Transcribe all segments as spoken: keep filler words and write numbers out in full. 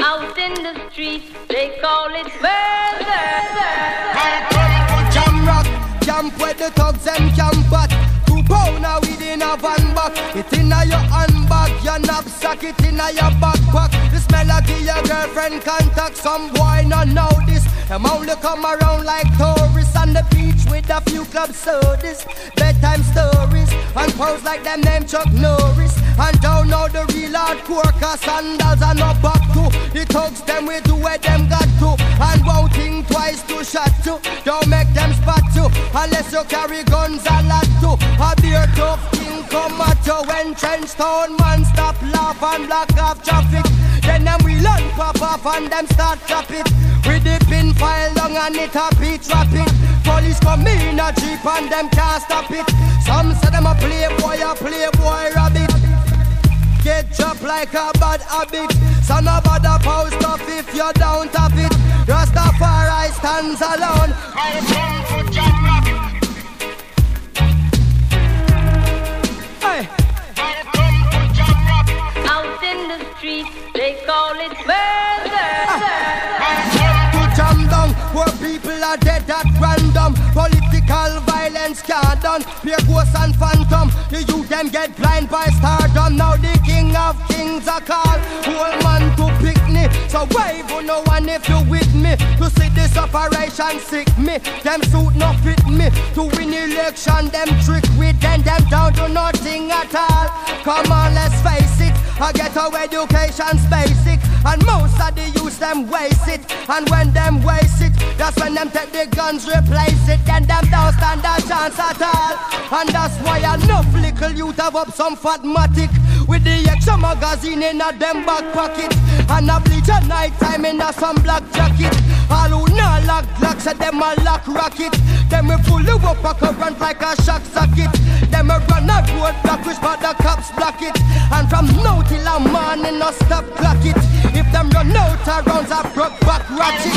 Out in the streets, they call it murder. Jam rock, camp where the thugs them camp at. Two pounder within a van back. It inna your handbag, your knapsack, it inna your backpack. The smell of your girlfriend contact. Some boy not know this. Them only come around like tourists on the beach with a few club sodas, bedtime stories, and pose like them name Chuck Norris. And don't know the real hardcore, cause sandals are not back to. The thugs them we do where them got to. And won't think twice to shot to. Don't make them spot you, unless you carry guns a lot to. A beer tough king come at you. When Trenchtown man stop laugh and block off traffic, then them we learn pop off and them start trap it. With the pin file long and it a beat rapid. Police come in a jeep and them can't stop it. Some say them a playboy, a playboy rabbit. Get dropped like a bad habit. So no bother post up if you don't tap it. Rastafari stands alone. Hey. Out in the streets, they call it murder. Jam down, where people are dead at random. Political violence can't done. Pure ghosts and phantom. The youth them get blind by stardom. Now the king of kings are called. Whole man to pick me. So wave on no one if you with me. To see this operation sick me. Them suit not fit me. To win election them trick with them. Them down to nothing at all. Come on, let's face it. I get our education's basic. And most of the youth them waste it. And when them waste it, that's when them take the guns, replace it. Then them don't stand a chance at all. And that's why enough little youth have up some fatmatic. With the extra magazine in a them back pocket. And a bleach at night time in a some black jacket. All who not lock glocks said them a lock rocket. Them we pull you up a current like a shock socket. Them we run a road block which but the cops block it. And from now till a morning no stop clock it. If them run out of rounds I broke back ratchet.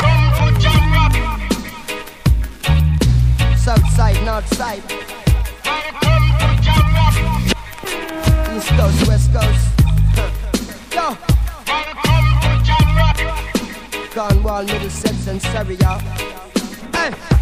South side, north side, East coast, west coast. Yo, Cornwall, Middlesex and Surrey, y'all. Hey.